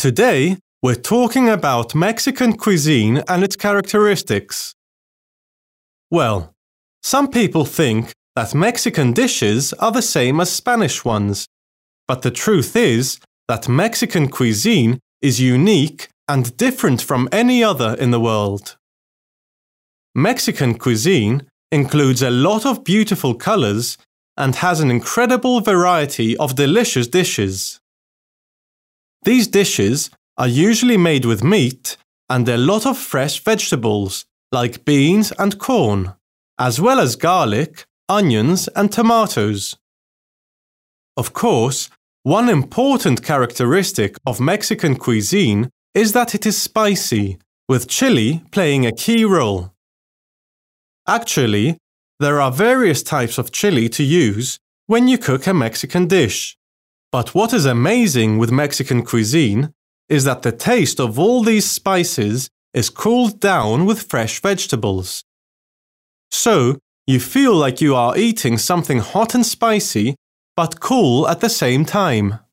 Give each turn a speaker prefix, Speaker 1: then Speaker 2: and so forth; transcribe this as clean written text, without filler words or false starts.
Speaker 1: Today, we're talking about Mexican cuisine and its characteristics. Well, some people think that Mexican dishes are the same as Spanish ones, but the truth is that Mexican cuisine is unique and different from any other in the world. Mexican cuisine includes a lot of beautiful colors and has an incredible variety of delicious dishes. These dishes are usually made with meat and a lot of fresh vegetables like beans and corn, as well as garlic, onions and tomatoes. Of course, one important characteristic of Mexican cuisine is that it is spicy, with chili playing a key role. Actually, there are various types of chili to use when you cook a Mexican dish. But what is amazing with Mexican cuisine is that the taste of all these spices is cooled down with fresh vegetables. So, you feel like you are eating something hot and spicy, but cool at the same time.